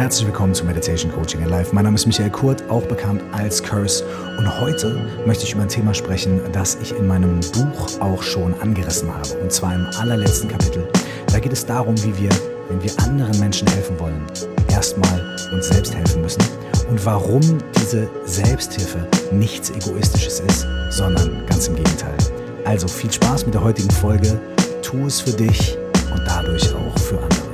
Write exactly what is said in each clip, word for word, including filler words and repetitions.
Herzlich willkommen zu Meditation Coaching in Life. Mein Name ist Michael Kurt, auch bekannt als Curse. Und heute möchte ich über ein Thema sprechen, das ich in meinem Buch auch schon angerissen habe. Und zwar im allerletzten Kapitel. Da geht es darum, wie wir, wenn wir anderen Menschen helfen wollen, erstmal uns selbst helfen müssen. Und warum diese Selbsthilfe nichts Egoistisches ist, sondern ganz im Gegenteil. Also viel Spaß mit der heutigen Folge. Tu es für dich und dadurch auch für andere.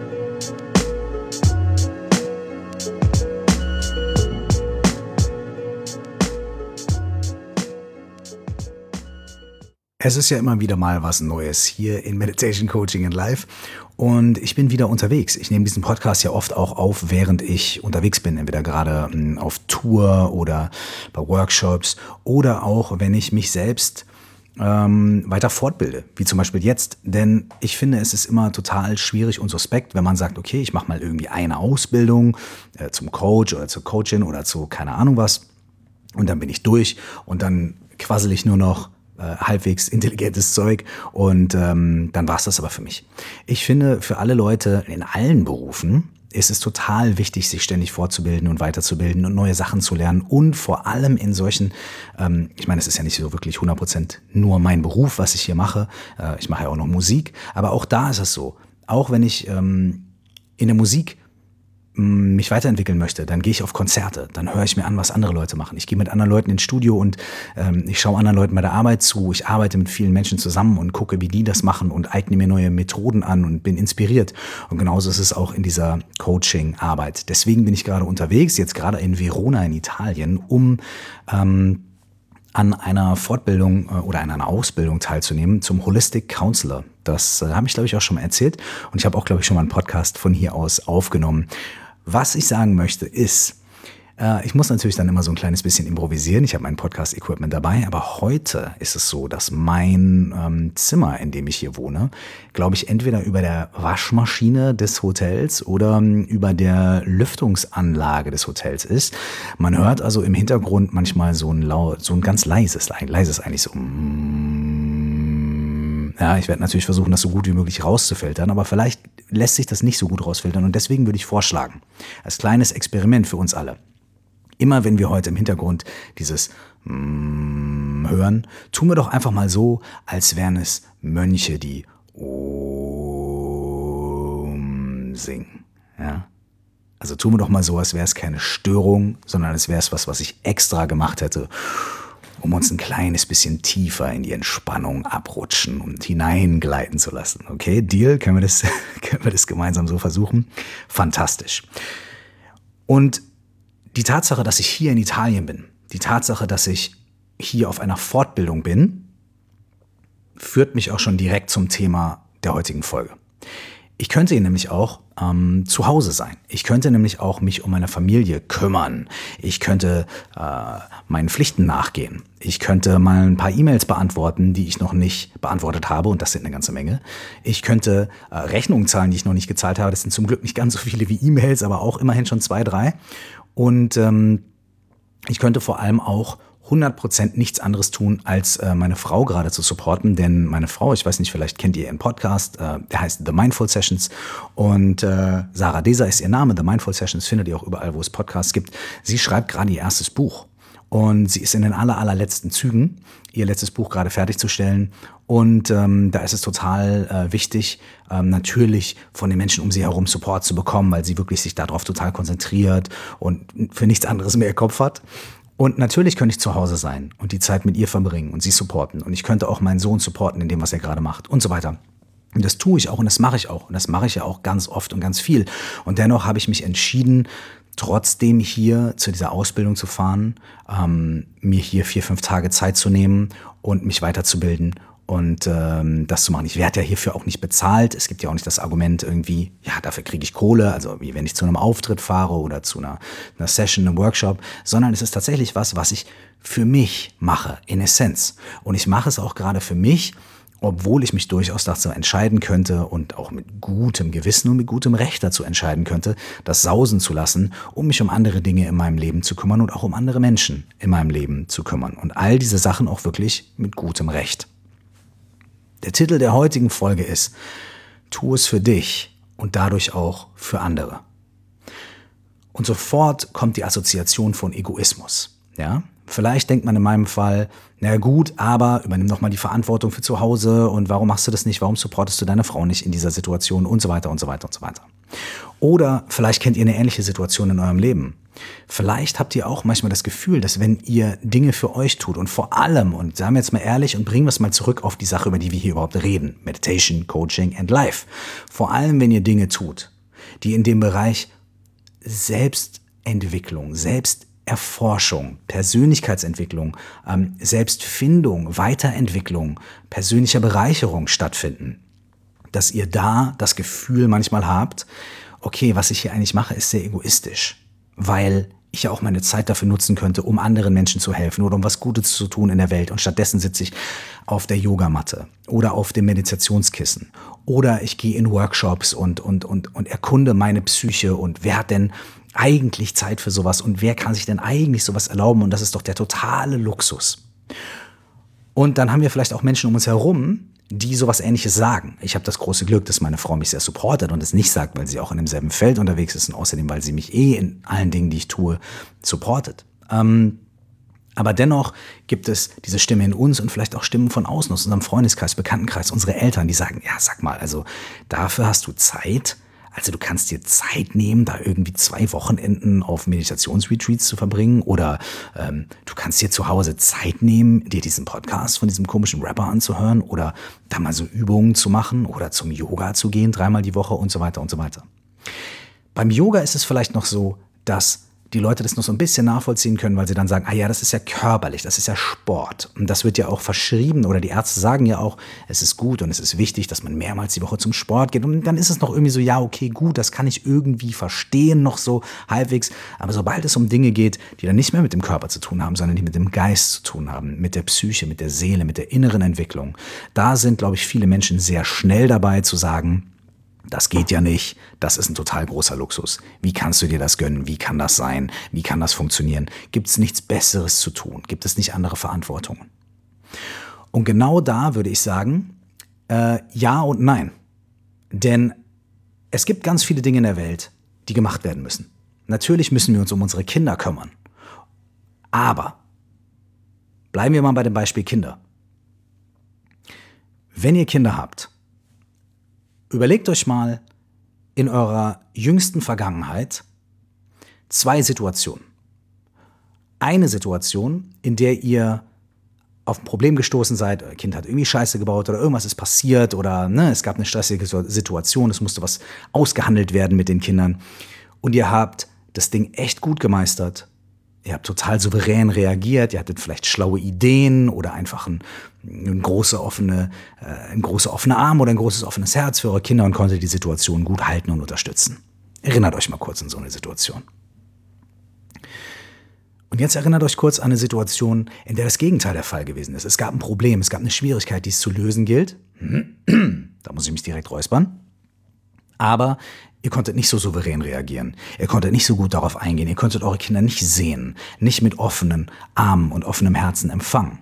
Es ist ja immer wieder mal was Neues hier in Meditation Coaching in Life und ich bin wieder unterwegs. Ich nehme diesen Podcast ja oft auch auf, während ich unterwegs bin, entweder gerade auf Tour oder bei Workshops oder auch, wenn ich mich selbst ähm, weiter fortbilde, wie zum Beispiel jetzt. Denn ich finde, es ist immer total schwierig und suspekt, wenn man sagt, okay, ich mache mal irgendwie eine Ausbildung äh, zum Coach oder zur Coachin oder zu keine Ahnung was und dann bin ich durch und dann quassel ich nur noch halbwegs intelligentes Zeug und ähm, dann war es das aber für mich. Ich finde, für alle Leute in allen Berufen ist es total wichtig, sich ständig fortzubilden und weiterzubilden und neue Sachen zu lernen und vor allem in solchen, ähm, ich meine, es ist ja nicht so wirklich hundert Prozent nur mein Beruf, was ich hier mache, äh, ich mache ja auch noch Musik, aber auch da ist es so, auch wenn ich ähm, in der Musik mich weiterentwickeln möchte, dann gehe ich auf Konzerte, dann höre ich mir an, was andere Leute machen. Ich gehe mit anderen Leuten ins Studio und ähm, ich schaue anderen Leuten bei der Arbeit zu. Ich arbeite mit vielen Menschen zusammen und gucke, wie die das machen und eigne mir neue Methoden an und bin inspiriert. Und genauso ist es auch in dieser Coaching-Arbeit. Deswegen bin ich gerade unterwegs, jetzt gerade in Verona in Italien, um ähm, an einer Fortbildung äh, oder an einer Ausbildung teilzunehmen zum Holistic Counselor. Das äh, habe ich, glaube ich, auch schon mal erzählt und ich habe auch, glaube ich, schon mal einen Podcast von hier aus aufgenommen. Was ich sagen möchte ist, äh, ich muss natürlich dann immer so ein kleines bisschen improvisieren. Ich habe mein Podcast-Equipment dabei, aber heute ist es so, dass mein ähm, Zimmer, in dem ich hier wohne, glaube ich, entweder über der Waschmaschine des Hotels oder ähm, über der Lüftungsanlage des Hotels ist. Man hört also im Hintergrund manchmal so ein laut, so ein ganz leises, leises eigentlich so. Ja, ich werde natürlich versuchen, das so gut wie möglich rauszufiltern, aber vielleicht lässt sich das nicht so gut rausfiltern und deswegen würde ich vorschlagen, als kleines Experiment für uns alle, immer wenn wir heute im Hintergrund dieses mm hören, tun wir doch einfach mal so, als wären es Mönche, die Om singen. Ja? Also tun wir doch mal so, als wäre es keine Störung, sondern als wäre es was, was ich extra gemacht hätte, um uns ein kleines bisschen tiefer in die Entspannung abrutschen und hineingleiten zu lassen. Okay, Deal? Können wir das, können wir das gemeinsam so versuchen? Fantastisch. Und die Tatsache, dass ich hier in Italien bin, die Tatsache, dass ich hier auf einer Fortbildung bin, führt mich auch schon direkt zum Thema der heutigen Folge. Ich könnte hier nämlich auch ähm, zu Hause sein. Ich könnte nämlich auch mich um meine Familie kümmern. Ich könnte äh, meinen Pflichten nachgehen. Ich könnte mal ein paar E-Mails beantworten, die ich noch nicht beantwortet habe. Und das sind eine ganze Menge. Ich könnte äh, Rechnungen zahlen, die ich noch nicht gezahlt habe. Das sind zum Glück nicht ganz so viele wie E-Mails, aber auch immerhin schon zwei, drei. Und ähm, ich könnte vor allem auch hundert Prozent nichts anderes tun, als äh, meine Frau gerade zu supporten, denn meine Frau, ich weiß nicht, vielleicht kennt ihr ihren Podcast, äh, der heißt The Mindful Sessions und äh, Sarah Desa ist ihr Name, The Mindful Sessions findet ihr auch überall, wo es Podcasts gibt. Sie schreibt gerade ihr erstes Buch und sie ist in den aller, allerletzten Zügen, ihr letztes Buch gerade fertigzustellen und ähm, da ist es total äh, wichtig, ähm, natürlich von den Menschen um sie herum Support zu bekommen, weil sie wirklich sich darauf total konzentriert und für nichts anderes mehr Kopf hat. Und natürlich könnte ich zu Hause sein und die Zeit mit ihr verbringen und sie supporten. Und ich könnte auch meinen Sohn supporten in dem, was er gerade macht und so weiter. Und das tue ich auch und das mache ich auch. Und das mache ich ja auch ganz oft und ganz viel. Und dennoch habe ich mich entschieden, trotzdem hier zu dieser Ausbildung zu fahren, ähm, mir hier vier, fünf Tage Zeit zu nehmen und mich weiterzubilden und ähm, das zu machen. Ich werde ja hierfür auch nicht bezahlt. Es gibt ja auch nicht das Argument irgendwie, ja, dafür kriege ich Kohle, also wie wenn ich zu einem Auftritt fahre oder zu einer, einer Session, einem Workshop, sondern es ist tatsächlich was, was ich für mich mache, in Essenz. Und ich mache es auch gerade für mich, obwohl ich mich durchaus dazu entscheiden könnte und auch mit gutem Gewissen und mit gutem Recht dazu entscheiden könnte, das sausen zu lassen, um mich um andere Dinge in meinem Leben zu kümmern und auch um andere Menschen in meinem Leben zu kümmern. Und all diese Sachen auch wirklich mit gutem Recht. Der Titel der heutigen Folge ist: Tu es für dich und dadurch auch für andere. Und sofort kommt die Assoziation von Egoismus. Ja? Vielleicht denkt man in meinem Fall, na gut, aber übernimm doch mal die Verantwortung für zu Hause und warum machst du das nicht, warum supportest du deine Frau nicht in dieser Situation und so weiter und so weiter und so weiter. Oder vielleicht kennt ihr eine ähnliche Situation in eurem Leben. Vielleicht habt ihr auch manchmal das Gefühl, dass wenn ihr Dinge für euch tut und vor allem, und sagen wir jetzt mal ehrlich und bringen wir es mal zurück auf die Sache, über die wir hier überhaupt reden, Meditation, Coaching and Life. Vor allem, wenn ihr Dinge tut, die in dem Bereich Selbstentwicklung, Selbsterforschung, Persönlichkeitsentwicklung, ähm, Selbstfindung, Weiterentwicklung, persönlicher Bereicherung stattfinden, dass ihr da das Gefühl manchmal habt, okay, was ich hier eigentlich mache, ist sehr egoistisch, weil ich ja auch meine Zeit dafür nutzen könnte, um anderen Menschen zu helfen oder um was Gutes zu tun in der Welt. Und stattdessen sitze ich auf der Yogamatte oder auf dem Meditationskissen oder ich gehe in Workshops und, und, und, und erkunde meine Psyche und wer hat denn eigentlich Zeit für sowas und wer kann sich denn eigentlich sowas erlauben? Und das ist doch der totale Luxus. Und dann haben wir vielleicht auch Menschen um uns herum, die sowas Ähnliches sagen. Ich habe das große Glück, dass meine Frau mich sehr supportet und es nicht sagt, weil sie auch in demselben Feld unterwegs ist und außerdem, weil sie mich eh in allen Dingen, die ich tue, supportet. Ähm, aber dennoch gibt es diese Stimme in uns und vielleicht auch Stimmen von außen, aus unserem Freundeskreis, Bekanntenkreis, unsere Eltern, die sagen, ja, sag mal, also dafür hast du Zeit? Also du kannst dir Zeit nehmen, da irgendwie zwei Wochenenden auf Meditationsretreats zu verbringen oder ähm, du kannst dir zu Hause Zeit nehmen, dir diesen Podcast von diesem komischen Rapper anzuhören oder da mal so Übungen zu machen oder zum Yoga zu gehen, dreimal die Woche und so weiter und so weiter. Beim Yoga ist es vielleicht noch so, dass die Leute das noch so ein bisschen nachvollziehen können, weil sie dann sagen, ah ja, das ist ja körperlich, das ist ja Sport. Und das wird ja auch verschrieben oder die Ärzte sagen ja auch, es ist gut und es ist wichtig, dass man mehrmals die Woche zum Sport geht. Und dann ist es noch irgendwie so, ja, okay, gut, das kann ich irgendwie verstehen, noch so halbwegs. Aber sobald es um Dinge geht, die dann nicht mehr mit dem Körper zu tun haben, sondern die mit dem Geist zu tun haben, mit der Psyche, mit der Seele, mit der inneren Entwicklung, da sind, glaube ich, viele Menschen sehr schnell dabei zu sagen, das geht ja nicht, das ist ein total großer Luxus. Wie kannst du dir das gönnen? Wie kann das sein? Wie kann das funktionieren? Gibt es nichts Besseres zu tun? Gibt es nicht andere Verantwortungen? Und genau da würde ich sagen, äh, ja und nein. Denn es gibt ganz viele Dinge in der Welt, die gemacht werden müssen. Natürlich müssen wir uns um unsere Kinder kümmern. Aber bleiben wir mal bei dem Beispiel Kinder. Wenn ihr Kinder habt, überlegt euch mal in eurer jüngsten Vergangenheit zwei Situationen. Eine Situation, in der ihr auf ein Problem gestoßen seid, euer Kind hat irgendwie Scheiße gebaut oder irgendwas ist passiert oder ne, es gab eine stressige Situation, es musste was ausgehandelt werden mit den Kindern und ihr habt das Ding echt gut gemeistert. Ihr habt total souverän reagiert, ihr hattet vielleicht schlaue Ideen oder einfach ein, ein, große offene, äh, ein großer offener Arm oder ein großes offenes Herz für eure Kinder und konntet die Situation gut halten und unterstützen. Erinnert euch mal kurz an so eine Situation. Und jetzt erinnert euch kurz an eine Situation, in der das Gegenteil der Fall gewesen ist. Es gab ein Problem, es gab eine Schwierigkeit, die es zu lösen gilt. Da muss ich mich direkt räuspern. Aber ihr konntet nicht so souverän reagieren. Ihr konntet nicht so gut darauf eingehen. Ihr konntet eure Kinder nicht sehen, nicht mit offenen Armen und offenem Herzen empfangen.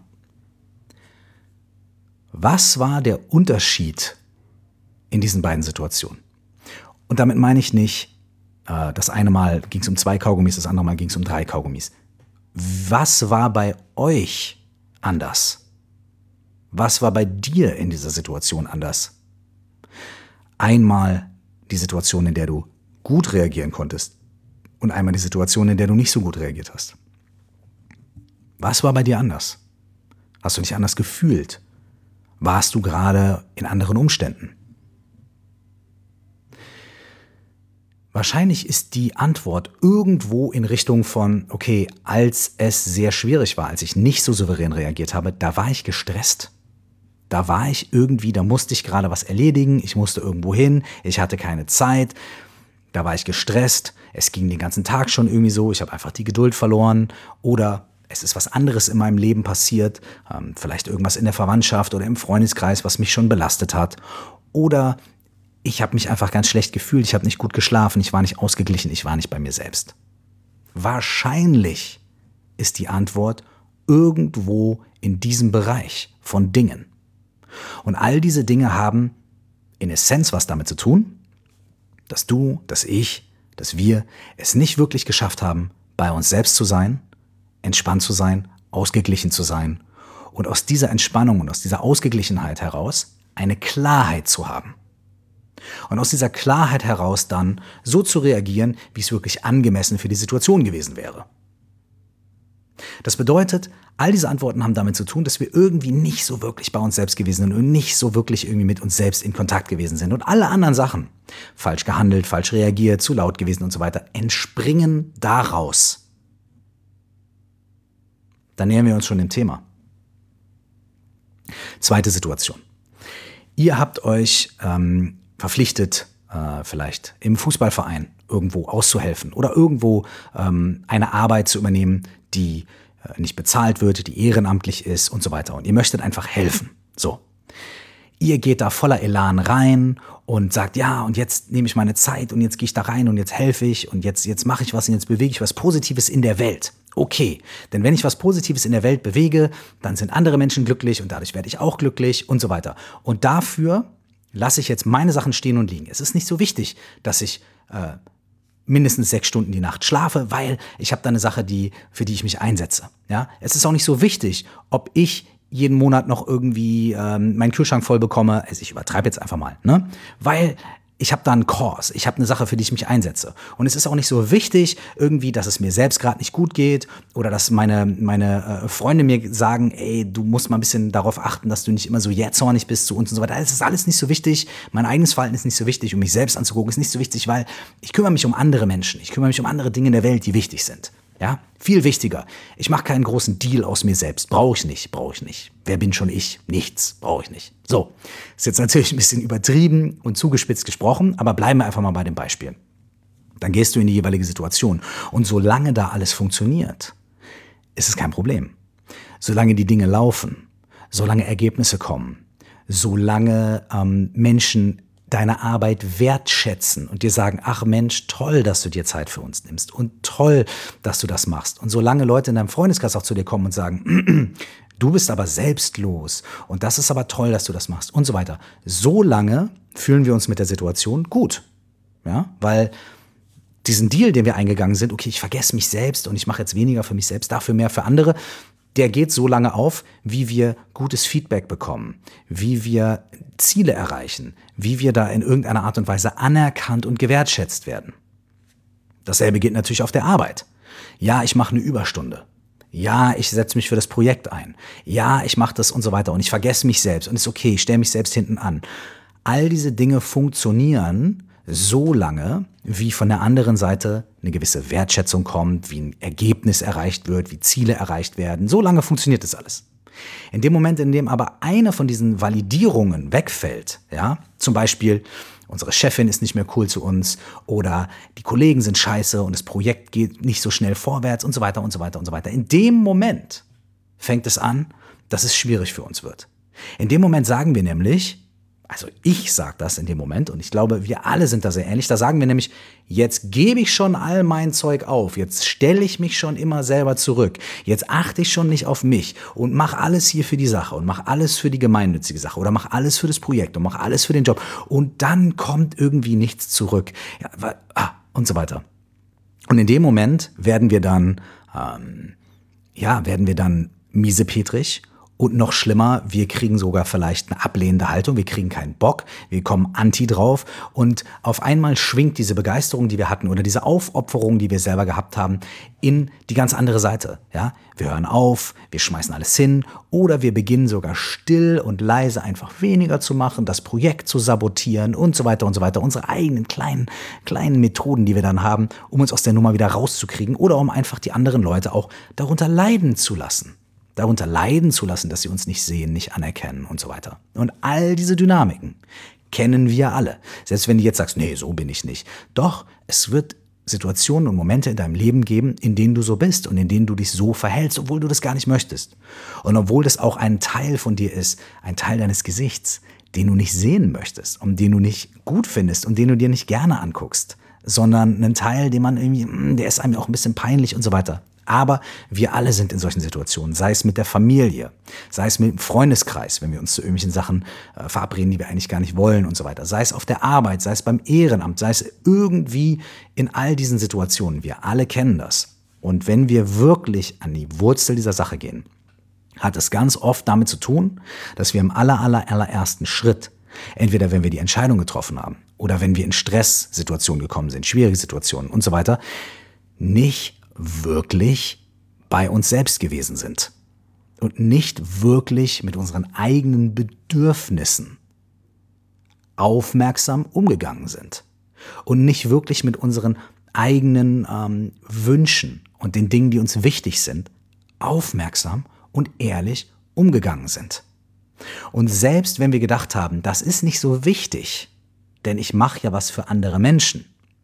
Was war der Unterschied in diesen beiden Situationen? Und damit meine ich nicht, äh, das eine Mal ging es um zwei Kaugummis, das andere Mal ging es um drei Kaugummis. Was war bei euch anders? Was war bei dir in dieser Situation anders? Einmal die Situation, in der du gut reagieren konntest und einmal die Situation, in der du nicht so gut reagiert hast. Was war bei dir anders? Hast du dich anders gefühlt? Warst du gerade in anderen Umständen? Wahrscheinlich ist die Antwort irgendwo in Richtung von, okay, als es sehr schwierig war, als ich nicht so souverän reagiert habe, da war ich gestresst. Da war ich irgendwie, da musste ich gerade was erledigen, ich musste irgendwo hin, ich hatte keine Zeit, da war ich gestresst, es ging den ganzen Tag schon irgendwie so, ich habe einfach die Geduld verloren oder es ist was anderes in meinem Leben passiert, ähm, vielleicht irgendwas in der Verwandtschaft oder im Freundeskreis, was mich schon belastet hat oder ich habe mich einfach ganz schlecht gefühlt, ich habe nicht gut geschlafen, ich war nicht ausgeglichen, ich war nicht bei mir selbst. Wahrscheinlich ist die Antwort irgendwo in diesem Bereich von Dingen. Und all diese Dinge haben in Essenz was damit zu tun, dass du, dass ich dass wir es nicht wirklich geschafft haben, bei uns selbst zu sein, entspannt zu sein, ausgeglichen zu sein und aus dieser Entspannung und aus dieser Ausgeglichenheit heraus eine Klarheit zu haben. Und aus dieser Klarheit heraus dann so zu reagieren, wie es wirklich angemessen für die Situation gewesen wäre. Das bedeutet, all diese Antworten haben damit zu tun, dass wir irgendwie nicht so wirklich bei uns selbst gewesen sind und nicht so wirklich irgendwie mit uns selbst in Kontakt gewesen sind. Und alle anderen Sachen, falsch gehandelt, falsch reagiert, zu laut gewesen und so weiter, entspringen daraus. Dann nähern wir uns schon dem Thema. Zweite Situation. Ihr habt euch ähm, verpflichtet, äh, vielleicht im Fußballverein irgendwo auszuhelfen oder irgendwo ähm, eine Arbeit zu übernehmen, die äh, nicht bezahlt wird, die ehrenamtlich ist und so weiter. Und ihr möchtet einfach helfen. So. Ihr geht da voller Elan rein und sagt, ja, und jetzt nehme ich meine Zeit und jetzt gehe ich da rein und jetzt helfe ich und jetzt, jetzt mache ich was und jetzt bewege ich was Positives in der Welt. Okay, denn wenn ich was Positives in der Welt bewege, dann sind andere Menschen glücklich und dadurch werde ich auch glücklich und so weiter. Und dafür lasse ich jetzt meine Sachen stehen und liegen. Es ist nicht so wichtig, dass ich äh, mindestens sechs Stunden die Nacht schlafe, weil ich habe da eine Sache, die, für die ich mich einsetze. Ja? Es ist auch nicht so wichtig, ob ich jeden Monat noch irgendwie ähm, meinen Kühlschrank voll bekomme. Also ich übertreibe jetzt einfach mal, ne? Weil ich habe da einen Kurs, ich habe eine Sache, für die ich mich einsetze. Und es ist auch nicht so wichtig, irgendwie, dass es mir selbst gerade nicht gut geht oder dass meine, meine äh, Freunde mir sagen, ey, du musst mal ein bisschen darauf achten, dass du nicht immer so jähzornig bist zu uns und so weiter. Das ist alles nicht so wichtig. Mein eigenes Verhalten ist nicht so wichtig, um mich selbst anzugucken, ist nicht so wichtig, weil ich kümmere mich um andere Menschen. Ich kümmere mich um andere Dinge in der Welt, die wichtig sind. Ja, viel wichtiger. Ich mache keinen großen Deal aus mir selbst. Brauche ich nicht, brauche ich nicht. Wer bin schon ich? Nichts, brauche ich nicht. So, ist jetzt natürlich ein bisschen übertrieben und zugespitzt gesprochen, aber bleiben wir einfach mal bei dem Beispiel. Dann gehst du in die jeweilige Situation und solange da alles funktioniert, ist es kein Problem. Solange die Dinge laufen, solange Ergebnisse kommen, solange ähm, Menschen deine Arbeit wertschätzen und dir sagen, ach Mensch, toll, dass du dir Zeit für uns nimmst und toll, dass du das machst. Und solange Leute in deinem Freundeskreis auch zu dir kommen und sagen, du bist aber selbstlos und das ist aber toll, dass du das machst und so weiter. Solange fühlen wir uns mit der Situation gut. Ja, weil diesen Deal, den wir eingegangen sind, okay, ich vergesse mich selbst und ich mache jetzt weniger für mich selbst, dafür mehr für andere, der geht so lange auf, wie wir gutes Feedback bekommen, wie wir Ziele erreichen, wie wir da in irgendeiner Art und Weise anerkannt und gewertschätzt werden. Dasselbe gilt natürlich auf der Arbeit. Ja, ich mache eine Überstunde. Ja, ich setze mich für das Projekt ein. Ja, ich mache das und so weiter und ich vergesse mich selbst und ist okay, ich stelle mich selbst hinten an. All diese Dinge funktionieren so lange, wie von der anderen Seite eine gewisse Wertschätzung kommt, wie ein Ergebnis erreicht wird, wie Ziele erreicht werden. So lange funktioniert das alles. In dem Moment, in dem aber eine von diesen Validierungen wegfällt, ja, zum Beispiel unsere Chefin ist nicht mehr cool zu uns oder die Kollegen sind scheiße und das Projekt geht nicht so schnell vorwärts und so weiter und so weiter und so weiter. In dem Moment fängt es an, dass es schwierig für uns wird. In dem Moment sagen wir nämlich, also ich sage das in dem Moment und ich glaube, wir alle sind da sehr ähnlich. Da sagen wir nämlich, jetzt gebe ich schon all mein Zeug auf, jetzt stelle ich mich schon immer selber zurück, jetzt achte ich schon nicht auf mich und mache alles hier für die Sache und mache alles für die gemeinnützige Sache oder mache alles für das Projekt und mache alles für den Job und dann kommt irgendwie nichts zurück, ja, ah, und so weiter. Und in dem Moment werden wir dann, ähm, ja, werden wir dann miesepetrig. Und noch schlimmer, wir kriegen sogar vielleicht eine ablehnende Haltung, wir kriegen keinen Bock, wir kommen anti drauf und auf einmal schwingt diese Begeisterung, die wir hatten oder diese Aufopferung, die wir selber gehabt haben, in die ganz andere Seite. Ja? Wir hören auf, wir schmeißen alles hin oder wir beginnen sogar still und leise einfach weniger zu machen, das Projekt zu sabotieren und so weiter und so weiter. Unsere eigenen kleinen, kleinen Methoden, die wir dann haben, um uns aus der Nummer wieder rauszukriegen oder um einfach die anderen Leute auch darunter leiden zu lassen. darunter leiden zu lassen, dass sie uns nicht sehen, nicht anerkennen und so weiter. Und all diese Dynamiken kennen wir alle. Selbst wenn du jetzt sagst, nee, so bin ich nicht. Doch, es wird Situationen und Momente in deinem Leben geben, in denen du so bist und in denen du dich so verhältst, obwohl du das gar nicht möchtest. Und obwohl das auch ein Teil von dir ist, ein Teil deines Gesichts, den du nicht sehen möchtest und den du nicht gut findest und den du dir nicht gerne anguckst, sondern einen Teil, den man irgendwie, der ist einem auch ein bisschen peinlich und so weiter. Aber wir alle sind in solchen Situationen, sei es mit der Familie, sei es mit dem Freundeskreis, wenn wir uns zu irgendwelchen Sachen äh, verabreden, die wir eigentlich gar nicht wollen und so weiter. Sei es auf der Arbeit, sei es beim Ehrenamt, sei es irgendwie in all diesen Situationen. Wir alle kennen das. Und wenn wir wirklich an die Wurzel dieser Sache gehen, hat es ganz oft damit zu tun, dass wir im aller, aller, allerersten Schritt, entweder wenn wir die Entscheidung getroffen haben oder wenn wir in Stresssituationen gekommen sind, schwierige Situationen und so weiter, nicht wirklich bei uns selbst gewesen sind und nicht wirklich mit unseren eigenen Bedürfnissen aufmerksam umgegangen sind und nicht wirklich mit unseren eigenen ähm, Wünschen und den Dingen, die uns wichtig sind, aufmerksam und ehrlich umgegangen sind. Und selbst wenn wir gedacht haben, das ist nicht so wichtig, denn ich mache ja was für andere Menschen,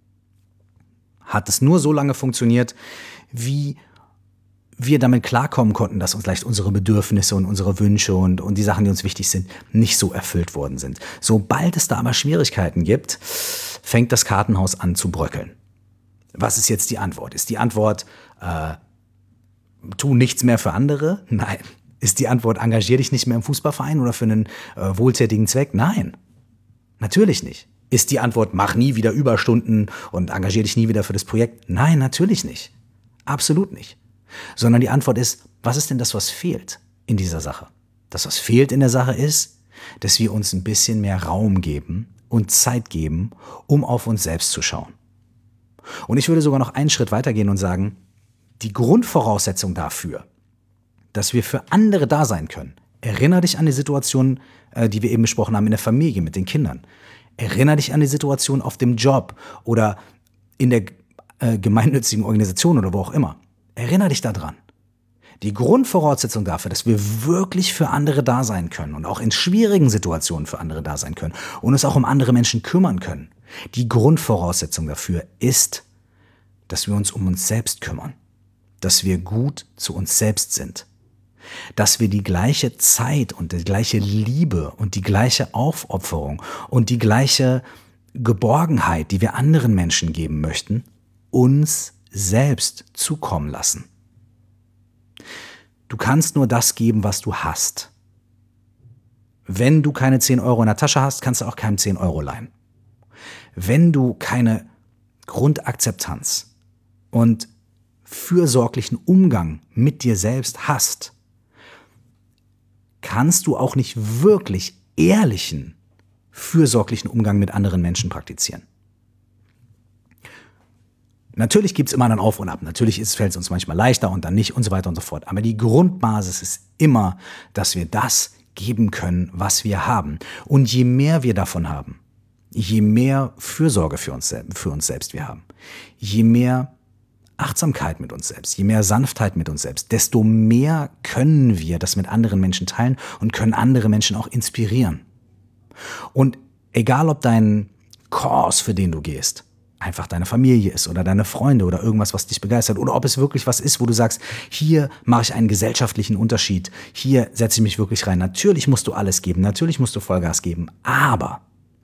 hat es nur so lange funktioniert, wie wir damit klarkommen konnten, dass uns vielleicht unsere Bedürfnisse und unsere Wünsche und, und die Sachen, die uns wichtig sind, nicht so erfüllt worden sind. Sobald es da aber Schwierigkeiten gibt, fängt das Kartenhaus an zu bröckeln. Was ist jetzt die Antwort? Ist die Antwort, äh, tu nichts mehr für andere? Nein. Ist die Antwort, engagier dich nicht mehr im Fußballverein oder für einen äh, wohltätigen Zweck? Nein. Natürlich nicht. Ist die Antwort, mach nie wieder Überstunden und engagier dich nie wieder für das Projekt? Nein, natürlich nicht. Absolut nicht. Sondern die Antwort ist, was ist denn das, was fehlt in dieser Sache? Das, was fehlt in der Sache ist, dass wir uns ein bisschen mehr Raum geben und Zeit geben, um auf uns selbst zu schauen. Und ich würde sogar noch einen Schritt weitergehen und sagen, die Grundvoraussetzung dafür, dass wir für andere da sein können, erinnere dich an die Situation, die wir eben besprochen haben in der Familie mit den Kindern. Erinnere dich an die Situation auf dem Job oder in der äh, gemeinnützigen Organisation oder wo auch immer. Erinnere dich daran. Die Grundvoraussetzung dafür, dass wir wirklich für andere da sein können und auch in schwierigen Situationen für andere da sein können und uns auch um andere Menschen kümmern können, die Grundvoraussetzung dafür ist, dass wir uns um uns selbst kümmern, dass wir gut zu uns selbst sind, dass wir die gleiche Zeit und die gleiche Liebe und die gleiche Aufopferung und die gleiche Geborgenheit, die wir anderen Menschen geben möchten, uns selbst zukommen lassen. Du kannst nur das geben, was du hast. Wenn du keine zehn Euro in der Tasche hast, kannst du auch keinem zehn Euro leihen. Wenn du keine Grundakzeptanz und fürsorglichen Umgang mit dir selbst hast, kannst du auch nicht wirklich ehrlichen, fürsorglichen Umgang mit anderen Menschen praktizieren. Natürlich gibt es immer ein Auf und Ab. Natürlich fällt es uns manchmal leichter und dann nicht und so weiter und so fort. Aber die Grundbasis ist immer, dass wir das geben können, was wir haben. Und je mehr wir davon haben, je mehr Fürsorge für uns, für uns selbst wir haben, je mehr Achtsamkeit mit uns selbst, je mehr Sanftheit mit uns selbst, desto mehr können wir das mit anderen Menschen teilen und können andere Menschen auch inspirieren. Und egal, ob dein Kurs, für den du gehst, einfach deine Familie ist oder deine Freunde oder irgendwas, was dich begeistert, oder ob es wirklich was ist, wo du sagst, hier mache ich einen gesellschaftlichen Unterschied, hier setze ich mich wirklich rein. Natürlich musst du alles geben, natürlich musst du Vollgas geben, aber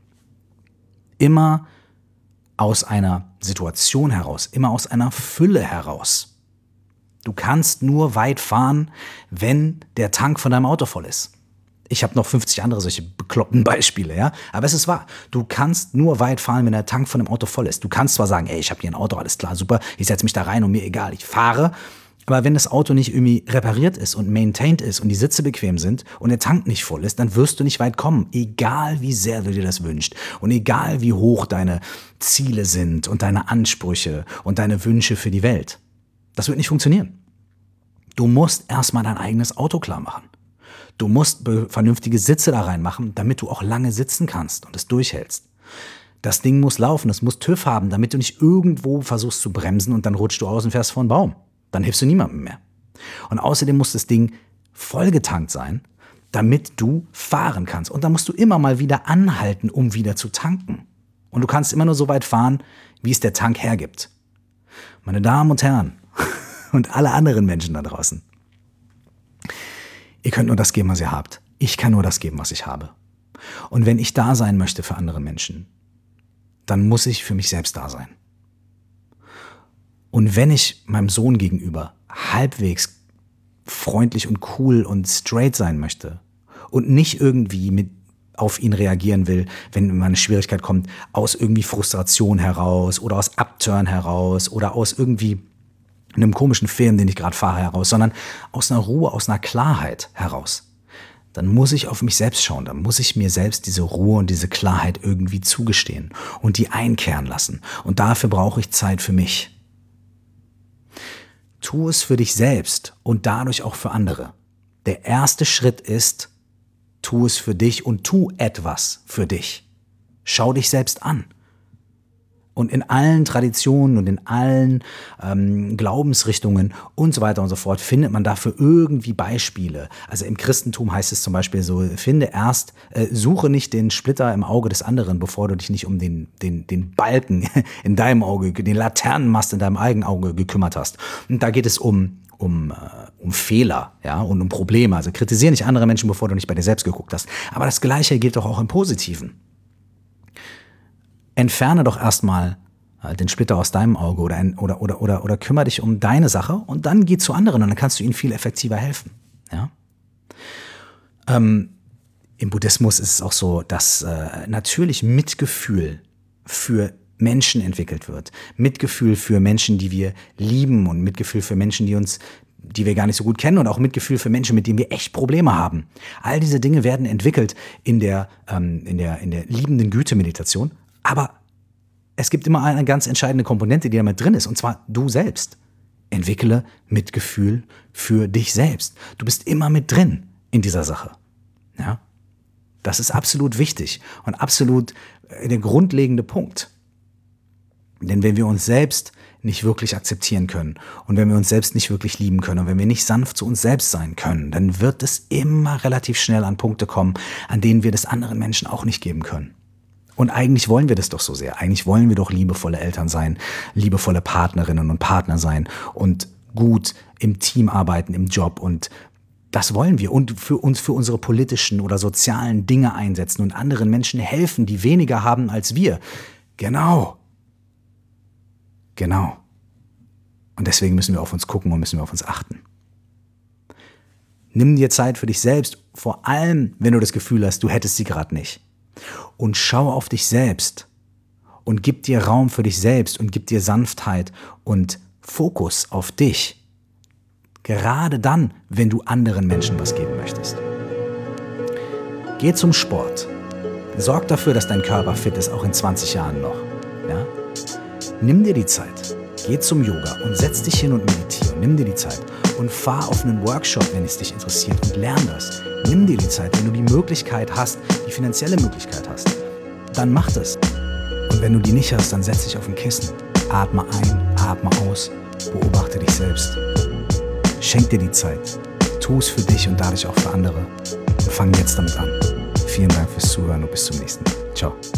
immer aus einer Situation heraus, immer aus einer Fülle heraus. Du kannst nur weit fahren, wenn der Tank von deinem Auto voll ist. Ich habe noch fünfzig andere solche bekloppten Beispiele, ja. Aber es ist wahr. Du kannst nur weit fahren, wenn der Tank von dem Auto voll ist. Du kannst zwar sagen, ey, ich habe hier ein Auto, alles klar, super, ich setze mich da rein und mir egal, ich fahre. Aber wenn das Auto nicht irgendwie repariert ist und maintained ist und die Sitze bequem sind und der Tank nicht voll ist, dann wirst du nicht weit kommen. Egal wie sehr du dir das wünschst und egal wie hoch deine Ziele sind und deine Ansprüche und deine Wünsche für die Welt. Das wird nicht funktionieren. Du musst erstmal dein eigenes Auto klar machen. Du musst vernünftige Sitze da reinmachen, damit du auch lange sitzen kannst und es durchhältst. Das Ding muss laufen, es muss TÜV haben, damit du nicht irgendwo versuchst zu bremsen und dann rutschst du aus und fährst vor einen Baum. Dann hilfst du niemandem mehr. Und außerdem muss das Ding vollgetankt sein, damit du fahren kannst. Und dann musst du immer mal wieder anhalten, um wieder zu tanken. Und du kannst immer nur so weit fahren, wie es der Tank hergibt. Meine Damen und Herren und alle anderen Menschen da draußen, ihr könnt nur das geben, was ihr habt. Ich kann nur das geben, was ich habe. Und wenn ich da sein möchte für andere Menschen, dann muss ich für mich selbst da sein. Und wenn ich meinem Sohn gegenüber halbwegs freundlich und cool und straight sein möchte und nicht irgendwie mit auf ihn reagieren will, wenn immer eine Schwierigkeit kommt, aus irgendwie Frustration heraus oder aus Upturn heraus oder aus irgendwie einem komischen Film, den ich gerade fahre, heraus, sondern aus einer Ruhe, aus einer Klarheit heraus. Dann muss ich auf mich selbst schauen, dann muss ich mir selbst diese Ruhe und diese Klarheit irgendwie zugestehen und die einkehren lassen. Und dafür brauche ich Zeit für mich. Tu es für dich selbst und dadurch auch für andere. Der erste Schritt ist, tu es für dich und tu etwas für dich. Schau dich selbst an. Und in allen Traditionen und in allen ähm, Glaubensrichtungen und so weiter und so fort findet man dafür irgendwie Beispiele. Also im Christentum heißt es zum Beispiel so, finde erst, äh, suche nicht den Splitter im Auge des anderen, bevor du dich nicht um den, den, den Balken in deinem Auge, den Laternenmast in deinem eigenen Auge gekümmert hast. Und da geht es um um, äh, um Fehler, ja, und um Probleme. Also kritisiere nicht andere Menschen, bevor du nicht bei dir selbst geguckt hast. Aber das Gleiche gilt doch auch im Positiven. Entferne doch erstmal äh, den Splitter aus deinem Auge oder, ein, oder, oder, oder, oder kümmere dich um deine Sache und dann geh zu anderen und dann kannst du ihnen viel effektiver helfen. Ja? Ähm, im Buddhismus ist es auch so, dass äh, natürlich Mitgefühl für Menschen entwickelt wird. Mitgefühl für Menschen, die wir lieben und Mitgefühl für Menschen, die uns, die wir gar nicht so gut kennen und auch Mitgefühl für Menschen, mit denen wir echt Probleme haben. All diese Dinge werden entwickelt in der, ähm, in der, in der liebenden Güte-Meditation. Aber es gibt immer eine ganz entscheidende Komponente, die damit drin ist, und zwar du selbst. Entwickle Mitgefühl für dich selbst. Du bist immer mit drin in dieser Sache. Ja? Das ist absolut wichtig und absolut der grundlegende Punkt. Denn wenn wir uns selbst nicht wirklich akzeptieren können und wenn wir uns selbst nicht wirklich lieben können und wenn wir nicht sanft zu uns selbst sein können, dann wird es immer relativ schnell an Punkte kommen, an denen wir das anderen Menschen auch nicht geben können. Und eigentlich wollen wir das doch so sehr. Eigentlich wollen wir doch liebevolle Eltern sein, liebevolle Partnerinnen und Partner sein und gut im Team arbeiten, im Job, und das wollen wir und für uns für unsere politischen oder sozialen Dinge einsetzen und anderen Menschen helfen, die weniger haben als wir. Genau. Genau. Und deswegen müssen wir auf uns gucken und müssen wir auf uns achten. Nimm dir Zeit für dich selbst, vor allem, wenn du das Gefühl hast, du hättest sie gerade nicht. Und schau auf dich selbst und gib dir Raum für dich selbst und gib dir Sanftheit und Fokus auf dich. Gerade dann, wenn du anderen Menschen was geben möchtest. Geh zum Sport. Sorg dafür, dass dein Körper fit ist, auch in zwanzig Jahren noch. Ja? Nimm dir die Zeit, geh zum Yoga und setz dich hin und meditiere. Nimm dir die Zeit und fahr auf einen Workshop, wenn es dich interessiert, und lern das. Nimm dir die Zeit, wenn du die Möglichkeit hast, die finanzielle Möglichkeit hast, dann mach das. Und wenn du die nicht hast, dann setz dich auf ein Kissen. Atme ein, atme aus, beobachte dich selbst. Schenk dir die Zeit, tu es für dich und dadurch auch für andere. Und fang jetzt damit an. Vielen Dank fürs Zuhören und bis zum nächsten Mal. Ciao.